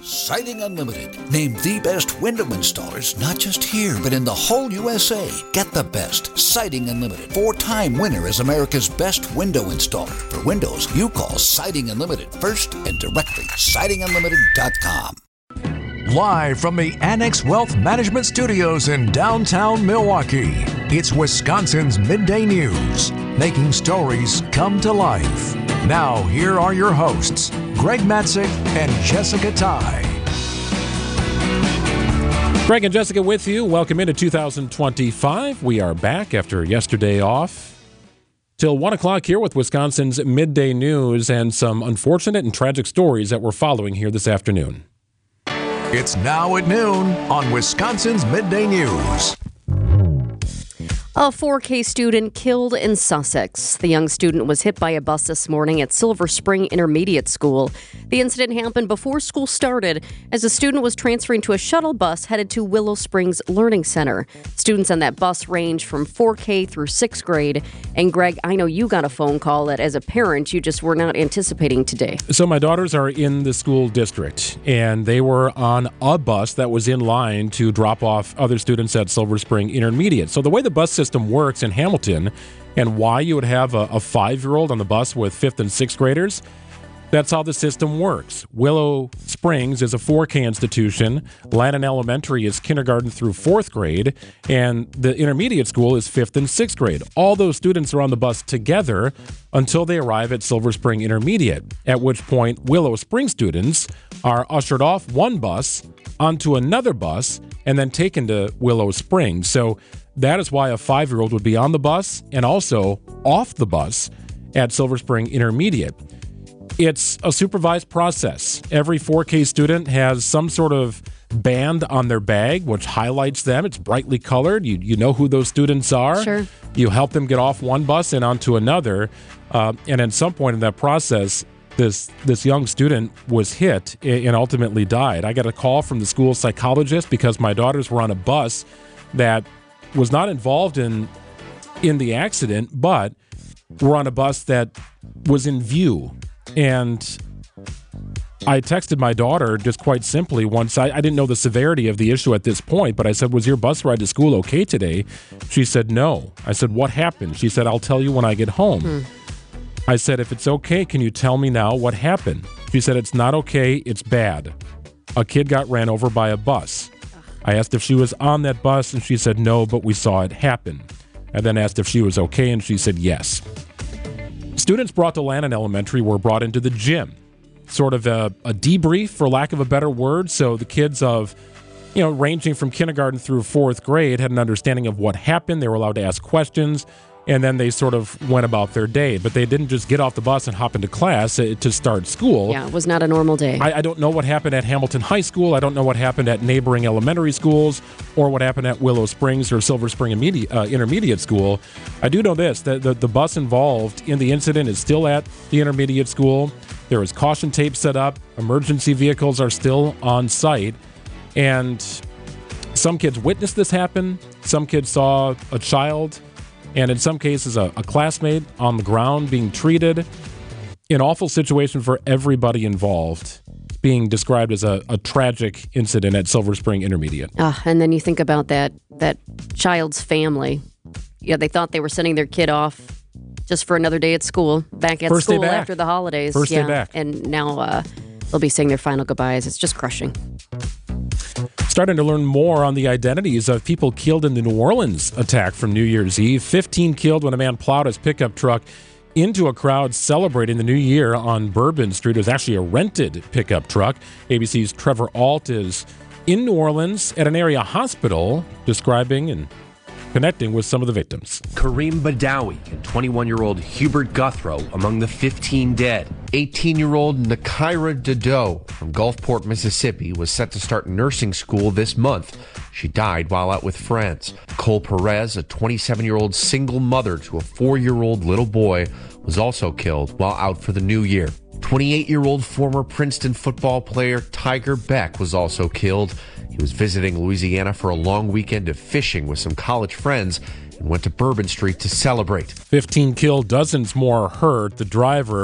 Siding Unlimited, named the best window installers, not just here, but in the whole USA. Get the best. Siding Unlimited, 4-time winner as America's best window installer. For windows, you call Siding Unlimited first and directly. SidingUnlimited.com. Live from the Annex Wealth Management Studios in downtown Milwaukee, it's Wisconsin's Midday News, making stories come to life. Now, here are your hosts, Greg Matzik and Jessica Ty. Greg and Jessica with you. Welcome into 2025. We are back after yesterday off till 1 o'clock here with Wisconsin's Midday News and some unfortunate and tragic stories that we're following here this afternoon. It's now at noon on Wisconsin's Midday News. A 4K student killed in Sussex. The young student was hit by a bus this morning at Silver Spring Intermediate School. The incident happened before school started as the student was transferring to a shuttle bus headed to Willow Springs Learning Center. Students on that bus range from 4K through 6th grade. And Greg, I know you got a phone call that as a parent you just were not anticipating today. So my daughters are in the school district, and they were on a bus that was in line to drop off other students at Silver Spring Intermediate. So the way the bus system works in Hamilton and why you would have a 5-year-old on the bus with 5th and 6th graders, that's how the system works. Willow Springs is a 4K institution. Lannon Elementary is kindergarten through 4th grade, and the intermediate school is 5th and 6th grade. All those students are on the bus together until they arrive at Silver Spring Intermediate, at which point Willow Springs students are ushered off one bus onto another bus and then taken to Willow Springs. So that is why a 5-year-old would be on the bus and also off the bus at Silver Spring Intermediate. It's a supervised process. Every 4K student has some sort of band on their bag, which highlights them. It's brightly colored. You know who those students are. Sure. You help them get off one bus and onto another. And at some point in that process, this young student was hit and ultimately died. I got a call from the school psychologist because my daughters were on a bus that was not involved in the accident, but were on a bus that was in view. And I texted my daughter just quite simply once. I didn't know the severity of the issue at this point, but I said, "Was your bus ride to school okay today?" She said, "No." I said, "What happened?" She said, "I'll tell you when I get home." I said, "If it's okay, can you tell me now what happened?" She said, "It's not okay, it's bad. A kid got ran over by a bus." I asked if she was on that bus, and she said no, but we saw it happen. I then asked if she was okay, and she said yes. Students brought to Lannon Elementary were brought into the gym, sort of a debrief, for lack of a better word. So the kids of, ranging from kindergarten through 4th grade had an understanding of what happened. They were allowed to ask questions, and then they sort of went about their day. But they didn't just get off the bus and hop into class to start school. Yeah, it was not a normal day. I don't know what happened at Hamilton High School. I don't know what happened at neighboring elementary schools or what happened at Willow Springs or Silver Spring Intermediate School. I do know this, that the bus involved in the incident is still at the intermediate school. There is caution tape set up. Emergency vehicles are still on site. And some kids witnessed this happen. Some kids saw a child, and in some cases, a classmate on the ground being treated. An awful situation for everybody involved, being described as a tragic incident at Silver Spring Intermediate. And then you think about that child's family. Yeah, they thought they were sending their kid off just for another day at school, back at school after the holidays. First day back. And now they'll be saying their final goodbyes. It's just crushing. Starting to learn more on the identities of people killed in the New Orleans attack from New Year's Eve. 15 killed when a man plowed his pickup truck into a crowd celebrating the new year on Bourbon Street. It was actually a rented pickup truck. ABC's Trevor Ault is in New Orleans at an area hospital describing and connecting with some of the victims. Kareem Badawi and 21-year-old Hubert Guthrow among the 15 dead. 18-year-old Nakaira Dodo from Gulfport, Mississippi, was set to start nursing school this month. She died while out with friends. Cole Perez, a 27-year-old single mother to a 4-year-old little boy, was also killed while out for the new year. 28-year-old former Princeton football player Tiger Beck was also killed. He was visiting Louisiana for a long weekend of fishing with some college friends and went to Bourbon Street to celebrate. 15 killed, dozens more hurt. The driver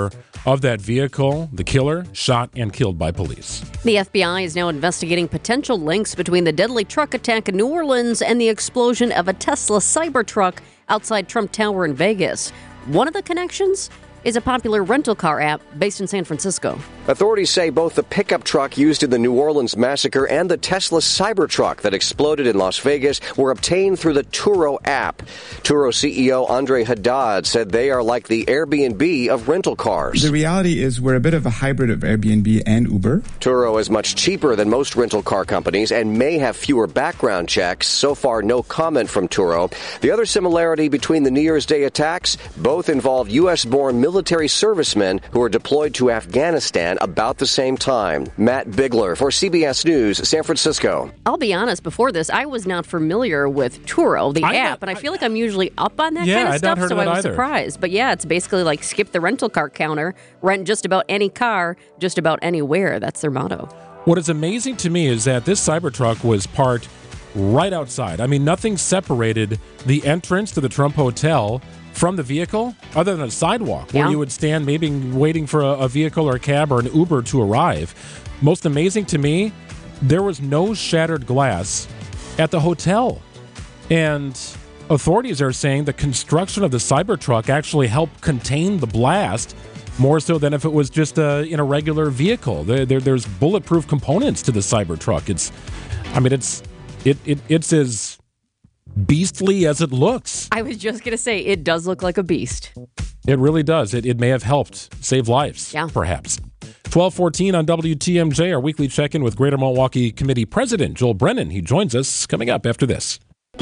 of that vehicle, the killer, shot and killed by police. The FBI is now investigating potential links between the deadly truck attack in New Orleans and the explosion of a Tesla Cybertruck outside Trump Tower in Vegas. One of the connections is a popular rental car app based in San Francisco. Authorities say both the pickup truck used in the New Orleans massacre and the Tesla Cybertruck that exploded in Las Vegas were obtained through the Turo app. Turo CEO Andre Haddad said they are like the Airbnb of rental cars. The reality is we're a bit of a hybrid of Airbnb and Uber. Turo is much cheaper than most rental car companies and may have fewer background checks. So far, no comment from Turo. The other similarity between the New Year's Day attacks, both involved U.S.-born military servicemen who were deployed to Afghanistan about the same time. Matt Bigler for CBS News, San Francisco. I'll be honest, before this, I was not familiar with Turo, the app, and I feel like I'm usually up on that kind of stuff, so I was surprised. But yeah, it's basically like skip the rental car counter, rent just about any car, just about anywhere. That's their motto. What is amazing to me is that this Cybertruck was parked right outside. I mean, nothing separated the entrance to the Trump Hotel from the vehicle other than a sidewalk where you would stand maybe waiting for a vehicle or a cab or an Uber to arrive. Most amazing to me, there was no shattered glass at the hotel. And authorities are saying the construction of the Cybertruck actually helped contain the blast more so than if it was just in a regular vehicle. There's bulletproof components to the Cybertruck. It's as beastly as it looks. I was just going to say, it does look like a beast. It really does. It may have helped save lives, perhaps. 12:14 on WTMJ, our weekly check-in with Greater Milwaukee Committee President Joel Brennan. He joins us coming up after this.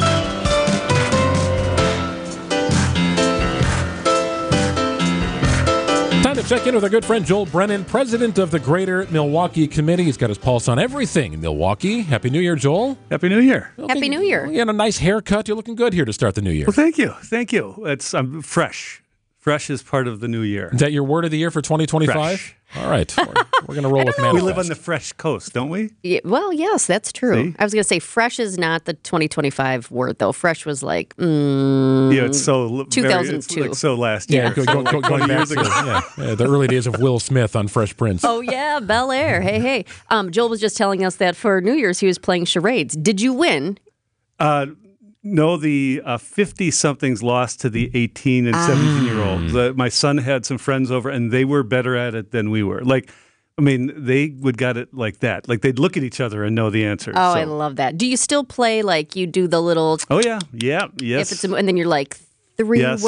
Time to check in with our good friend Joel Brennan, president of the Greater Milwaukee Committee. He's got his pulse on everything in Milwaukee. Happy New Year, Joel. Happy New Year. Happy New Year. You had a nice haircut. You're looking good here to start the new year. Well, thank you. Thank you. I'm fresh. Fresh is part of the new year. Is that your word of the year for 2025? Fresh. All right. We're going to roll with manifest. We live on the fresh coast, don't we? Yeah, well, yes, that's true. See? I was going to say fresh is not the 2025 word, though. Fresh was like, yeah, it's so 2002. It's like so last year. Yeah, going back to the early days of Will Smith on Fresh Prince. Oh, yeah, Bel Air. Hey. Joel was just telling us that for New Year's he was playing charades. Did you win? No, the 50-somethings lost to the 18 and 17-year-olds. My son had some friends over, and they were better at it than we were. They would get it like that. Like, they'd look at each other and know the answers. Oh, I love that. Do you still play, like, you do the little... Oh, yeah. Yes. And then you're like... Three words.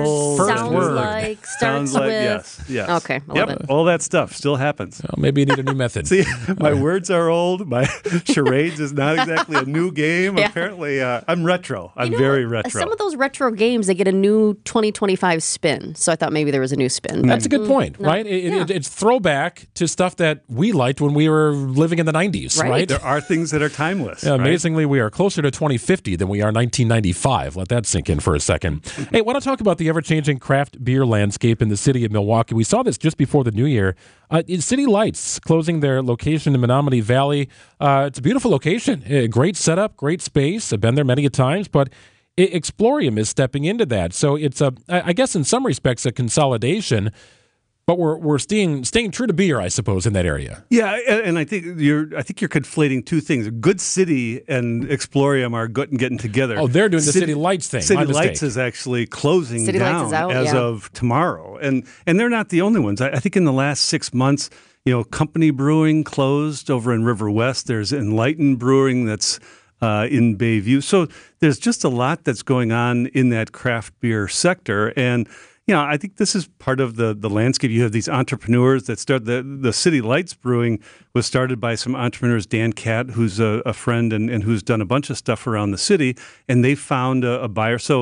Starts with. Yes. Okay, I love it. All that stuff still happens. Well, maybe you need a new method. See, my words are old. My charades is not exactly a new game. Yeah. Apparently, I'm retro. I'm very retro. Some of those retro games, they get a new 2025 spin. So I thought maybe there was a new spin. That's a good point, right? It's throwback to stuff that we liked when we were living in the 90s, right? There are things that are timeless. Amazingly, we are closer to 2050 than we are 1995. Let that sink in for a second. Hey, I want to talk about the ever-changing craft beer landscape in the city of Milwaukee. We saw this just before the new year. City Lights closing their location in Menominee Valley. It's a beautiful location. Great setup, great space. I've been there many times, but Explorium is stepping into that. So it's, I guess in some respects, a consolidation. But we're staying true to beer, I suppose, in that area. Yeah, and I think you're conflating two things. Good City and Explorium are getting together. Oh, they're doing the City Lights thing. City Lights is actually closing down as of tomorrow, and they're not the only ones. I think in the last 6 months, Company Brewing closed over in River West. There's Enlighten Brewing that's in Bayview. So there's just a lot that's going on in that craft beer sector, and I think this is part of the landscape. You have these entrepreneurs that start the City Lights Brewing was started by some entrepreneurs, Dan Catt, who's a friend and who's done a bunch of stuff around the city, and they found a buyer. So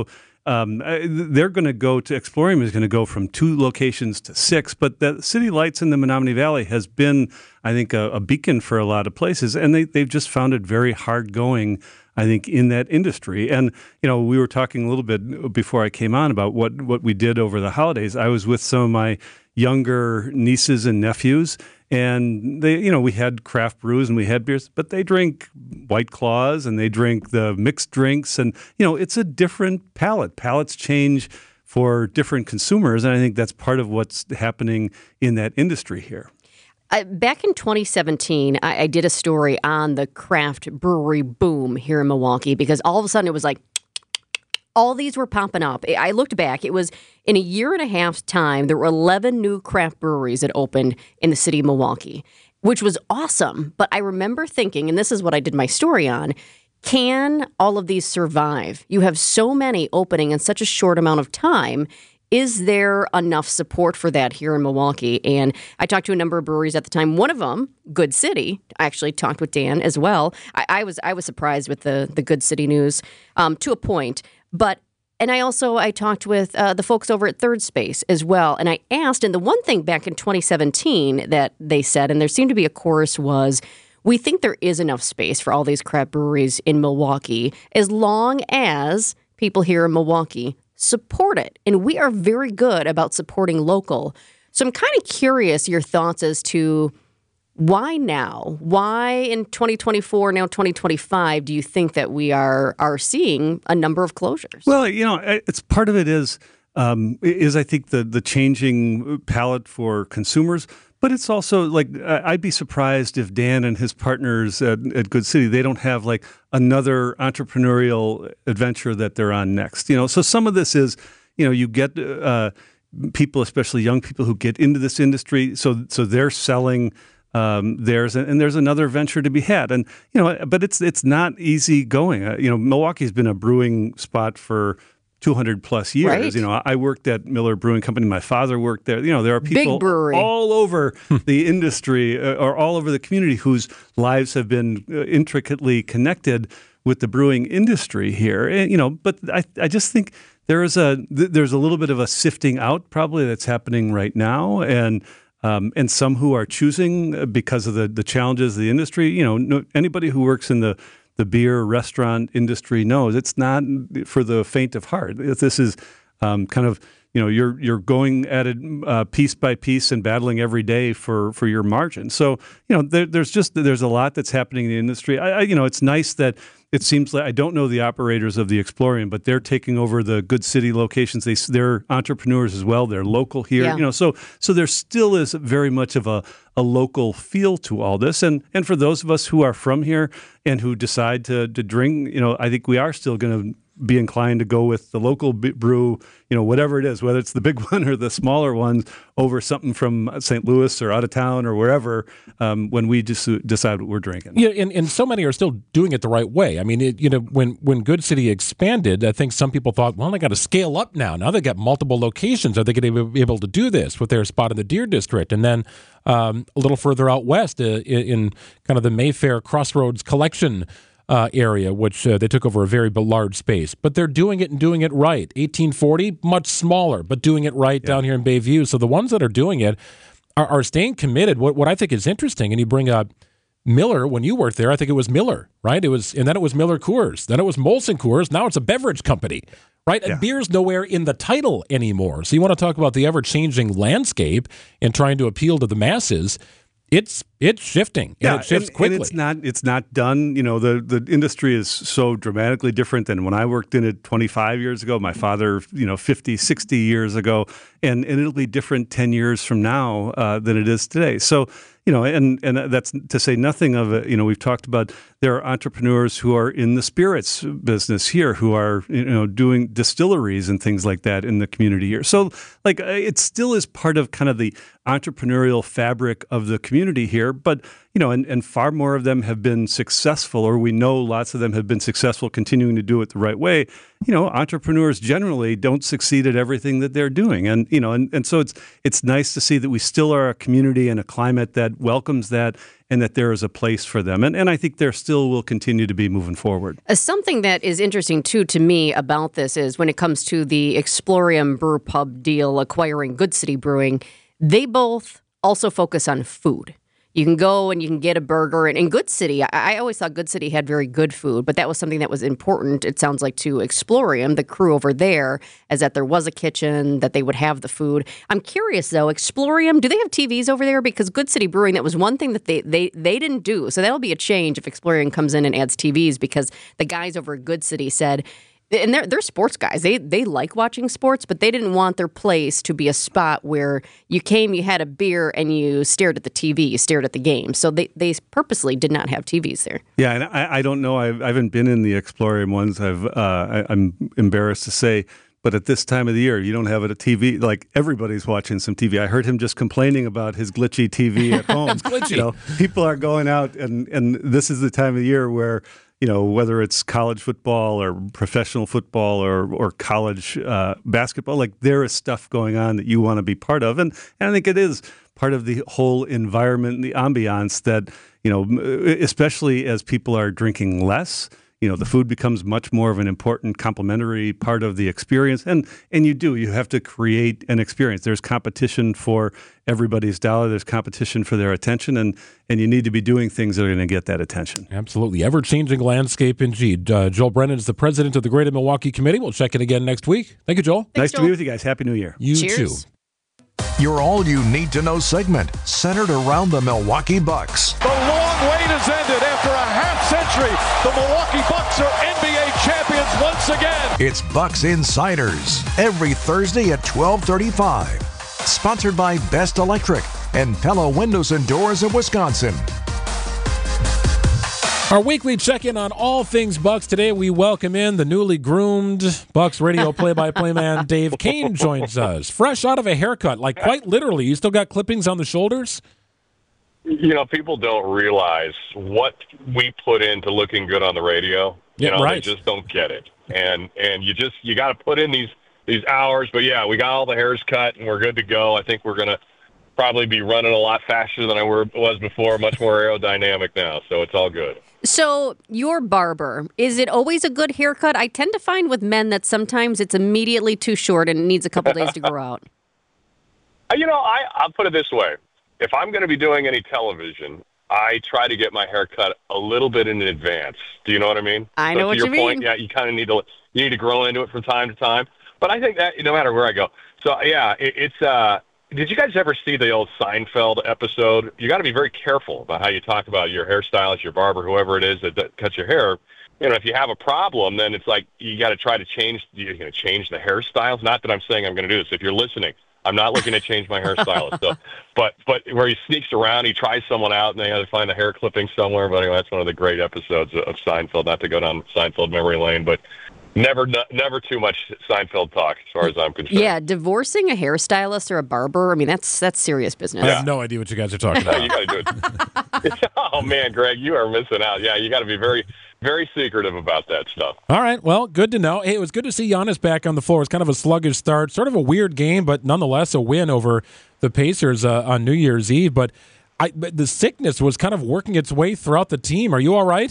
they're going to go to Explorium is going to go from 2 locations to 6, but the City Lights in the Menominee Valley has been, I think, a beacon for a lot of places, and they've just found it very hard going, I think, in that industry. And, we were talking a little bit before I came on about what we did over the holidays. I was with some of my younger nieces and nephews, and they, we had craft brews and we had beers, but they drink White Claws and they drink the mixed drinks. And, it's a different palate. Palates change for different consumers. And I think that's part of what's happening in that industry here. Back in 2017, I did a story on the craft brewery boom here in Milwaukee because all of a sudden it was like, all these were popping up. I looked back. It was in a year and a half's time, there were 11 new craft breweries that opened in the city of Milwaukee, which was awesome. But I remember thinking, and this is what I did my story on, can all of these survive? You have so many opening in such a short amount of time. Is there enough support for that here in Milwaukee? And I talked to a number of breweries at the time. One of them, Good City, I actually talked with Dan as well. I was surprised with the Good City news to a point. And I talked with the folks over at Third Space as well. And I asked, and the one thing back in 2017 that they said, and there seemed to be a chorus, was, we think there is enough space for all these craft breweries in Milwaukee as long as people here in Milwaukee support it. And we are very good about supporting local. So I'm kind of curious your thoughts as to why now? Why in 2024, now 2025, do you think that we are seeing a number of closures? Well, it's part of it is I think the changing palette for consumers, but it's also like I'd be surprised if Dan and his partners at Good City, they don't have like another entrepreneurial adventure that they're on next. So some of this is, you get people, especially young people, who get into this industry, so they're selling theirs, and there's another venture to be had, and but it's not easy going. Milwaukee's been a brewing spot for 200 plus years. Right. I worked at Miller Brewing Company. My father worked there. There are people all over the industry or all over the community whose lives have been intricately connected with the brewing industry here. And, but I just think there's a little bit of a sifting out probably that's happening right now, and some who are choosing because of the challenges of the industry. Anybody who works in the beer restaurant industry knows it's not for the faint of heart. This is kind of, you're going at it piece by piece and battling every day for your margin. So, there's a lot that's happening in the industry. It's nice that it seems like, I don't know the operators of the Explorium, but they're taking over the Good City locations. They're entrepreneurs as well. They're local here. Yeah. So there still is very much of a local feel to all this. And for those of us who are from here and who decide to drink, I think we are still going to be inclined to go with the local brew, whatever it is, whether it's the big one or the smaller ones, over something from St. Louis or out of town or wherever, when we just decide what we're drinking. Yeah, and so many are still doing it the right way. I mean, when Good City expanded, I think some people thought, well, they got to scale up now. Now they got multiple locations. Are they going to be able to do this with their spot in the Deer District? And then a little further out west in kind of the Mayfair Crossroads Collection area, which they took over a very large space. But they're doing it and doing it right. 1840, much smaller, but doing it right down here in Bayview. So the ones that are doing it are staying committed. What I think is interesting, and you bring up Miller, when you worked there, I think it was Miller, right? And then it was Miller Coors. Then it was Molson Coors. Now it's a beverage company, right? Yeah. And beer's nowhere in the title anymore. So you want to talk about the ever-changing landscape and trying to appeal to the masses. It's shifting, and it shifts quickly. And it's not done. The industry is so dramatically different than when I worked in it 25 years ago. My father, 50, 60 years ago, and it'll be different 10 years from now than it is today. So, and that's to say nothing of it. We've talked about there are entrepreneurs who are in the spirits business here, who are doing distilleries and things like that in the community here. So, like, it still is part of kind of the entrepreneurial fabric of the community here. But, and far more of them have been successful, or we know lots of them have been successful continuing to do it the right way. Entrepreneurs generally don't succeed at everything that they're doing. And, and so it's nice to see that we still are a community and a climate that welcomes that, and that there is a place for them. And I think there still will continue to be moving forward. Something that is interesting, too, to me about this is when it comes to the Explorium Brew Pub deal acquiring Good City Brewing, they both also focus on food. You can go and you can get a burger. And in Good City, I always thought Good City had very good food, but that was something that was important, it sounds like, to Explorium, the crew over there, is that there was a kitchen, that they would have the food. I'm curious, though, Explorium, do they have TVs over there? Because Good City Brewing, that was one thing that they didn't do. So that'll be a change if Explorium comes in and adds TVs, because the guys over at Good City said, And they're sports guys. They like watching sports, but they didn't want their place to be a spot where you came, you had a beer, and you stared at the TV, you stared at the game. So they purposely did not have TVs there. Yeah, and I don't know. I haven't been in the Explorium ones. I'm embarrassed to say. But at this time of the year, you don't have it at TV. Like, everybody's watching some TV. I heard him just complaining about his glitchy TV at home. It's glitchy. People are going out, and this is the time of the year where, whether it's college football or professional football or college basketball, like, there is stuff going on that you want to be part of. And I think it is part of the whole environment, the ambiance that, especially as people are drinking less, the food becomes much more of an important complementary part of the experience. And you have to create an experience. There's competition for everybody's dollar. There's competition for their attention. And you need to be doing things that are going to get that attention. Absolutely. Ever-changing landscape indeed. Joel Brennan is the president of the Greater Milwaukee Committee. We'll check in again next week. Thank you, Joel. Thanks, nice Joel. to be with you guys. Happy New Year. You Cheers. too. Your All You Need to Know segment centered around the Milwaukee Bucks. The long wait has ended. After a half century, the Milwaukee Bucks are NBA champions once again. It's Bucks Insiders every Thursday at 12:35. Sponsored by Best Electric and Pella Windows and Doors of Wisconsin. Our weekly check-in on all things Bucks. Today we welcome in the newly groomed Bucks radio play-by-play man Dave Kane joins us. Fresh out of a haircut, like quite literally. You still got clippings on the shoulders? People don't realize what we put into looking good on the radio. Right. They just don't get it. And you got to put in these hours. But yeah, we got all the hairs cut and we're good to go. I think we're going to probably be running a lot faster than I was before, much more aerodynamic now. So it's all good. So your barber, is it always a good haircut? I tend to find with men that sometimes it's immediately too short and it needs a couple days to grow out. I'll put it this way. If I'm going to be doing any television, I try to get my hair cut a little bit in advance. Do you know what I mean? I know what you mean. Point, yeah, you kind of need to grow into it from time to time. But I think that no matter where I go. So yeah, it's did you guys ever see the old Seinfeld episode? You got to be very careful about how you talk about your hairstylist, your barber, whoever it is that cuts your hair. If you have a problem, then it's like you got to try to change. You're going to change the hairstyles. Not that I'm saying I'm going to do this. If you're listening, I'm not looking to change my hairstylist. So, but where he sneaks around, he tries someone out, and they have to find a hair clipping somewhere. But anyway, that's one of the great episodes of Seinfeld. Not to go down Seinfeld memory lane, but. Never too much Seinfeld talk, as far as I'm concerned. Yeah, divorcing a hairstylist or a barber, I mean, that's serious business. I have no idea what you guys are talking about. You got to do it. Oh, man, Greg, you are missing out. Yeah, you got to be very, very secretive about that stuff. All right, well, good to know. Hey, it was good to see Giannis back on the floor. It's kind of a sluggish start, sort of a weird game, but nonetheless a win over the Pacers on New Year's Eve. But the sickness was kind of working its way throughout the team. Are you all right?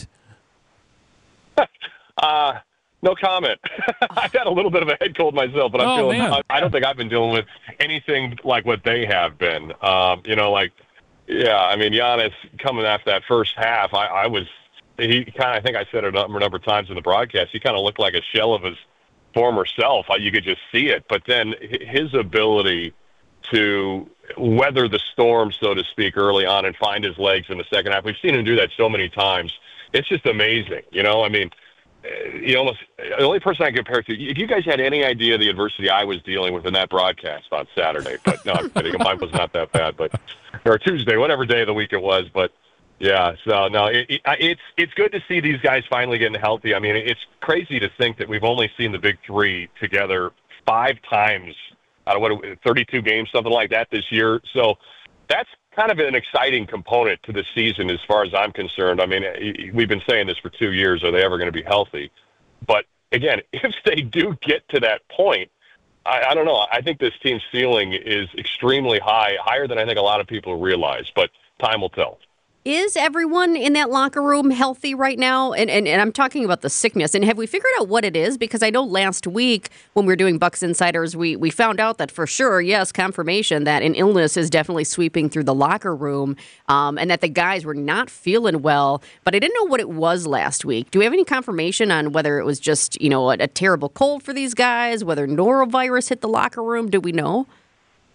No comment. I've had a little bit of a head cold myself, but I'm feeling. I don't think I've been dealing with anything like what they have been. I mean, Giannis coming after that first half, I think I said it a number of times in the broadcast. He kind of looked like a shell of his former self. You could just see it. But then his ability to weather the storm, so to speak, early on and find his legs in the second half. We've seen him do that so many times. It's just amazing. I mean. The only person I compare it to, if you guys had any idea the adversity I was dealing with in that broadcast on Saturday, but no, I'm kidding. Mine was not that bad, or Tuesday, whatever day of the week it was. But yeah, so no, it's good to see these guys finally getting healthy. I mean, it's crazy to think that we've only seen the big three together 5 times out of 32 games, something like that this year. So that's kind of an exciting component to the season as far as I'm concerned. I mean, we've been saying this for 2 years. Are they ever going to be healthy? But, again, if they do get to that point, I don't know. I think this team's ceiling is extremely high, higher than I think a lot of people realize. But time will tell. Is everyone in that locker room healthy right now? And I'm talking about the sickness. And have we figured out what it is? Because I know last week when we were doing Bucks Insiders, we found out that for sure, yes, confirmation that an illness is definitely sweeping through the locker room and that the guys were not feeling well. But I didn't know what it was last week. Do we have any confirmation on whether it was just, a terrible cold for these guys, whether norovirus hit the locker room? Do we know?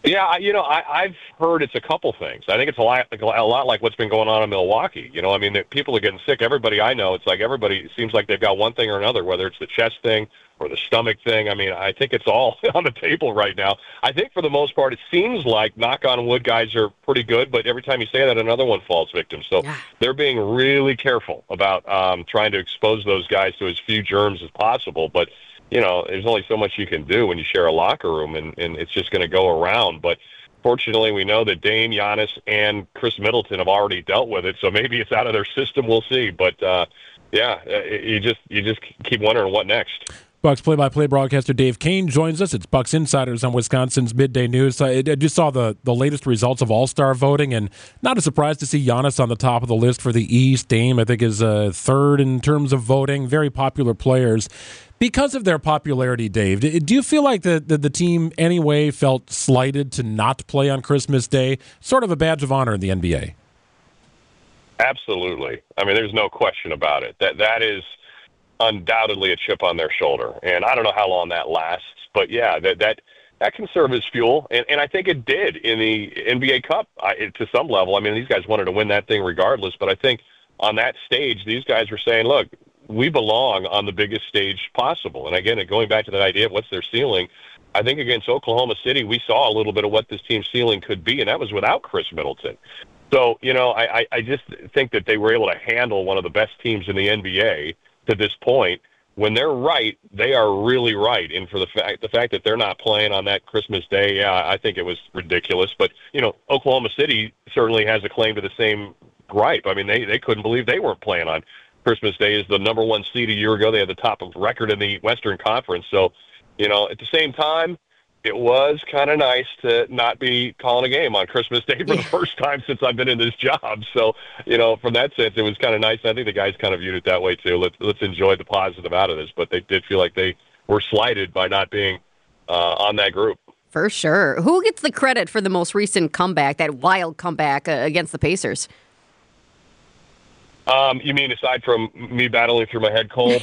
Yeah, I've heard it's a couple things. I think it's a lot like what's been going on in Milwaukee. I mean, people are getting sick. Everybody I know, it's like everybody seems like they've got one thing or another, whether it's the chest thing or the stomach thing. I mean, I think it's all on the table right now. I think for the most part, it seems like, knock on wood, guys are pretty good, but every time you say that, another one falls victim. So they're being really careful about trying to expose those guys to as few germs as possible. But there's only so much you can do when you share a locker room, and it's just going to go around. But fortunately, we know that Dame, Giannis, and Chris Middleton have already dealt with it, so maybe it's out of their system. We'll see. But, you just keep wondering what next. Bucks play-by-play broadcaster Dave Kane joins us. It's Bucks Insiders on Wisconsin's Midday News. I just saw the latest results of All-Star voting, and not a surprise to see Giannis on the top of the list for the East. Dame, I think, is third in terms of voting. Very popular players. Because of their popularity, Dave, do you feel like the team anyway felt slighted to not play on Christmas Day? Sort of a badge of honor in the NBA. Absolutely. I mean, there's no question about it. That is undoubtedly a chip on their shoulder. And I don't know how long that lasts, but yeah, that can serve as fuel. And I think it did in the NBA Cup to some level. I mean, these guys wanted to win that thing regardless, but I think on that stage, these guys were saying, look, we belong on the biggest stage possible. And again, going back to that idea of what's their ceiling, I think against Oklahoma City, we saw a little bit of what this team's ceiling could be, and that was without Chris Middleton. So, I just think that they were able to handle one of the best teams in the NBA to this point. When they're right, they are really right. And for the fact that they're not playing on that Christmas Day, yeah, I think it was ridiculous. But, Oklahoma City certainly has a claim to the same gripe. I mean, they couldn't believe they weren't playing on Christmas Day. Is the number one seed a year ago. They had the top of record in the Western Conference. So, at the same time, it was kind of nice to not be calling a game on Christmas Day for the first time since I've been in this job. So, from that sense, it was kind of nice. I think the guys kind of viewed it that way too. Let's enjoy the positive out of this. But they did feel like they were slighted by not being on that group. For sure. Who gets the credit for the most recent comeback, that wild comeback against the Pacers? You mean aside from me battling through my head cold?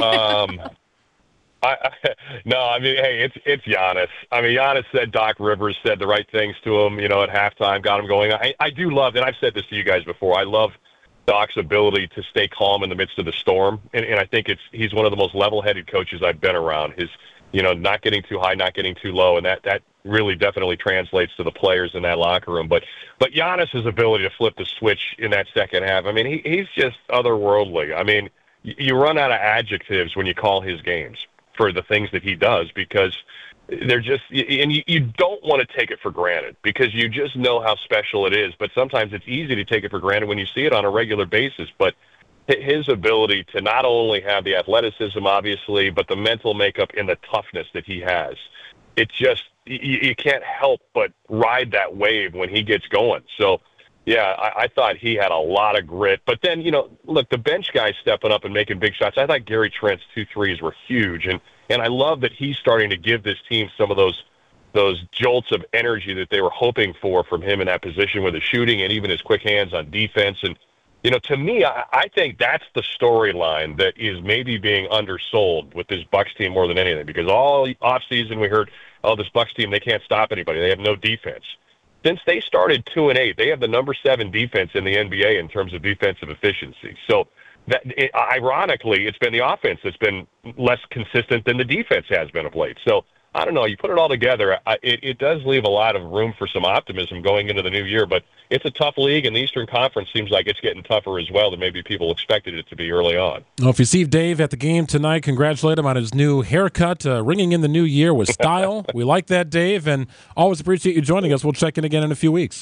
Hey, it's Giannis. I mean, Giannis said Doc Rivers said the right things to him, at halftime, got him going. I do love, and I've said this to you guys before, I love Doc's ability to stay calm in the midst of the storm. And I think he's one of the most level-headed coaches I've been around. His, not getting too high, not getting too low, and that really definitely translates to the players in that locker room. But Giannis's ability to flip the switch in that second half, I mean, he's just otherworldly. I mean, you run out of adjectives when you call his games for the things that he does, because they're just, and you don't want to take it for granted because you just know how special it is. But sometimes it's easy to take it for granted when you see it on a regular basis. But his ability to not only have the athleticism, obviously, but the mental makeup and the toughness that he has, it just, you can't help but ride that wave when he gets going. So, yeah, I thought he had a lot of grit. But then, look, the bench guys stepping up and making big shots. I thought Gary Trent's 2 threes were huge. And I love that he's starting to give this team some of those jolts of energy that they were hoping for from him in that position with his shooting and even his quick hands on defense. And, to me, I think that's the storyline that is maybe being undersold with this Bucks team more than anything. Because all offseason we heard, this Bucks team, they can't stop anybody. They have no defense. Since they started 2-8, they have the number 7 defense in the NBA in terms of defensive efficiency. So, ironically, it's been the offense that's been less consistent than the defense has been of late. So, I don't know. You put it all together, it does leave a lot of room for some optimism going into the new year. But it's a tough league, and the Eastern Conference seems like it's getting tougher as well than maybe people expected it to be early on. Well, if you see Dave at the game tonight, congratulate him on his new haircut, ringing in the new year with style. We like that, Dave, and always appreciate you joining us. We'll check in again in a few weeks.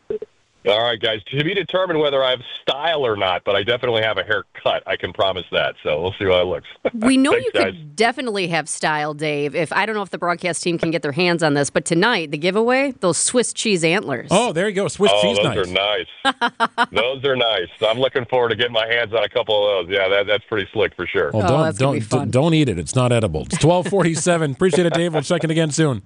All right, guys. To be determined whether I have style or not, but I definitely have a haircut. I can promise that. So we'll see how it looks. We know Thanks, you could definitely have style, Dave. I don't know if the broadcast team can get their hands on this, but tonight, the giveaway, those Swiss cheese antlers. Oh, there you go. Swiss cheese those are nice. Those are nice. I'm looking forward to getting my hands on a couple of those. Yeah, that's pretty slick for sure. Well, don't eat it. It's not edible. It's 12:47. Appreciate it, Dave. We'll check in again soon.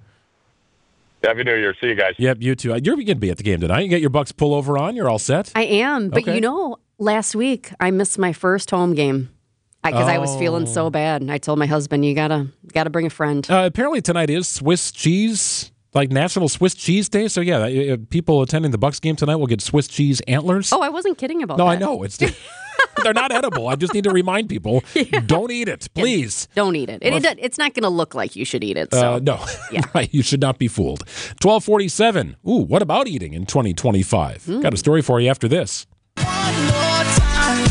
Happy New Year. See you guys. Yep, you too. You're going to be at the game tonight. You get your Bucks pullover on. You're all set? I am. But last week I missed my first home game because I was feeling so bad. And I told my husband, you gotta bring a friend. Apparently tonight is Swiss cheese like National Swiss Cheese Day. So yeah, people attending the Bucs game tonight will get Swiss cheese antlers. Oh, I wasn't kidding about that. No, I know. They're not edible. I just need to remind people, don't eat it, please. Don't eat it. It's not going to look like you should eat it. So. No. Yeah. Right. You should not be fooled. 1247. Ooh, what about eating in 2025? Got a story for you after this. One more time.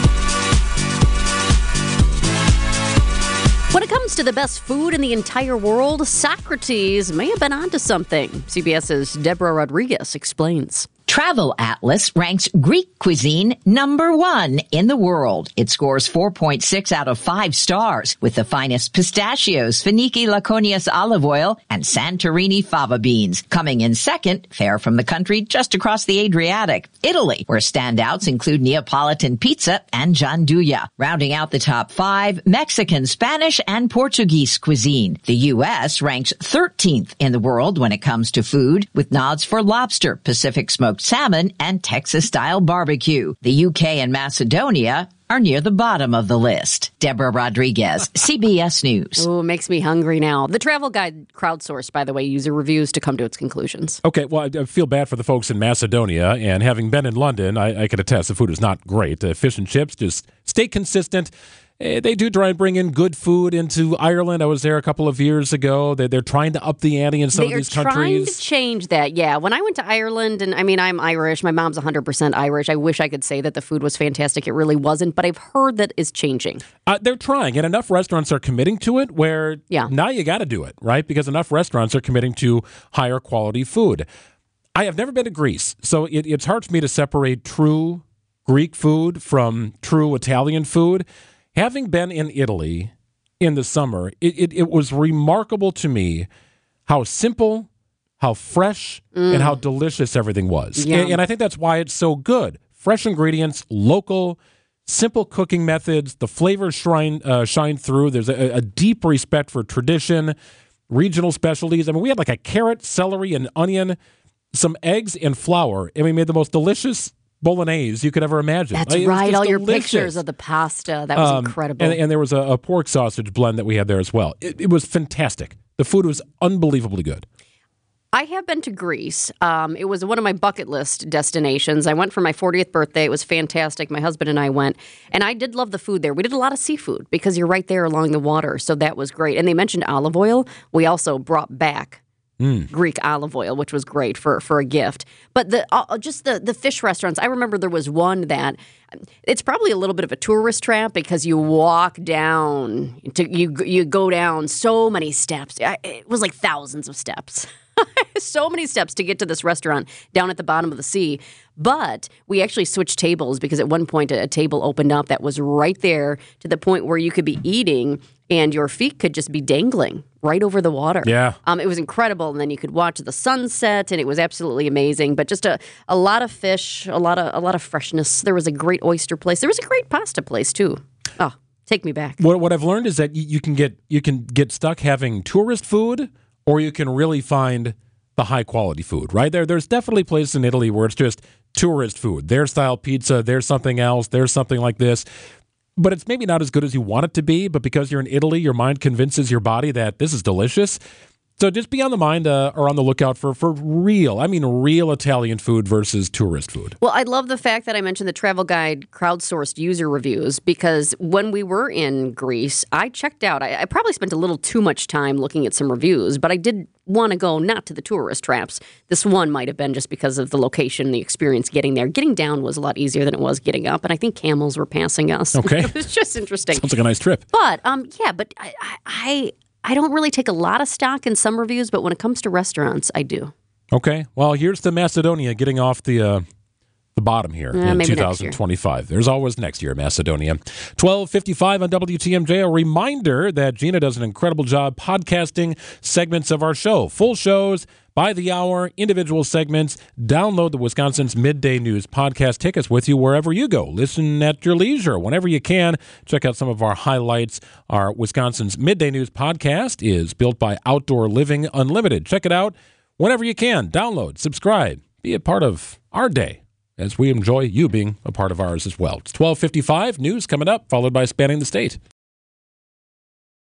When it comes to the best food in the entire world, Socrates may have been onto something. CBS's Deborah Rodriguez explains. Travel Atlas ranks Greek cuisine number 1 in the world. It scores 4.6 out of 5 stars with the finest pistachios, Finiki Laconius olive oil, and Santorini fava beans. Coming in second, fare from the country just across the Adriatic, Italy, where standouts include Neapolitan pizza and gianduja. Rounding out the top 5, Mexican, Spanish, and Portuguese cuisine. The U.S. ranks 13th in the world when it comes to food, with nods for lobster, Pacific smoked salmon, and Texas-style barbecue. The UK and Macedonia are near the bottom of the list. Deborah Rodriguez, CBS News. Oh, it makes me hungry now. The travel guide crowdsourced, by the way, user reviews to come to its conclusions. Okay, well, I feel bad for the folks in Macedonia, and having been in London, I can attest the food is not great. Fish and chips just stay consistent. They do try and bring in good food into Ireland. I was there a couple of years ago. They're trying to up the ante in some of these countries. They're trying to change that, yeah. When I went to Ireland, and I mean, I'm Irish. My mom's 100% Irish. I wish I could say that the food was fantastic. It really wasn't, but I've heard that is changing. They're trying, and enough restaurants are committing to it where now you got to do it, right? Because enough restaurants are committing to higher quality food. I have never been to Greece, so it's hard for me to separate true Greek food from true Italian food. Having been in Italy in the summer, it was remarkable to me how simple, how fresh, and how delicious everything was. Yeah. And I think that's why it's so good. Fresh ingredients, local, simple cooking methods, the flavors shine through. There's a deep respect for tradition, regional specialties. I mean, we had like a carrot, celery, and onion, some eggs and flour, and we made the most delicious bolognese you could ever imagine. That's right. All your pictures of the pasta. That was incredible. And there was a pork sausage blend that we had there as well. It was fantastic. The food was unbelievably good. I have been to Greece. It was one of my bucket list destinations. I went for my 40th birthday. It was fantastic. My husband and I went. And I did love the food there. We did a lot of seafood because you're right there along the water. So that was great. And they mentioned olive oil. We also brought back Greek olive oil, which was great for a gift. But the fish restaurants, I remember there was one that it's probably a little bit of a tourist trap because you walk down, you go down so many steps. It was like thousands of steps. So many steps to get to this restaurant down at the bottom of the sea. But we actually switched tables because at one point a table opened up that was right there to the point where you could be eating and your feet could just be dangling right over the water. Yeah. It was incredible. And then you could watch the sunset and it was absolutely amazing. But just a lot of fish, a lot of freshness. There was a great oyster place. There was a great pasta place too. Oh, take me back. What I've learned is that you can get stuck having tourist food, or you can really find the high quality food, right? There's definitely places in Italy where it's just tourist food. Their style pizza, there's something else, there's something like this. But it's maybe not as good as you want it to be, but because you're in Italy, your mind convinces your body that this is delicious. So just be on the mind or on the lookout for real Italian food versus tourist food. Well, I love the fact that I mentioned the travel guide crowdsourced user reviews because when we were in Greece, I checked out. I probably spent a little too much time looking at some reviews, but I did want to go not to the tourist traps. This one might have been just because of the location, the experience getting there. Getting down was a lot easier than it was getting up, and I think camels were passing us. Okay. It was just interesting. Sounds like a nice trip. But, but I don't really take a lot of stock in some reviews, but when it comes to restaurants, I do. Okay. Well, here's to Macedonia getting off the bottom here in 2025. There's always next year, Macedonia. 12:55 on WTMJ. A reminder that Gina does an incredible job podcasting segments of our show. Full shows, by the hour, individual segments. Download the Wisconsin's Midday News podcast. Take us with you wherever you go. Listen at your leisure whenever you can. Check out some of our highlights. Our Wisconsin's Midday News podcast is built by Outdoor Living Unlimited. Check it out whenever you can. Download, subscribe, be a part of our day as we enjoy you being a part of ours as well. It's 12:55, news coming up, followed by Spanning the State.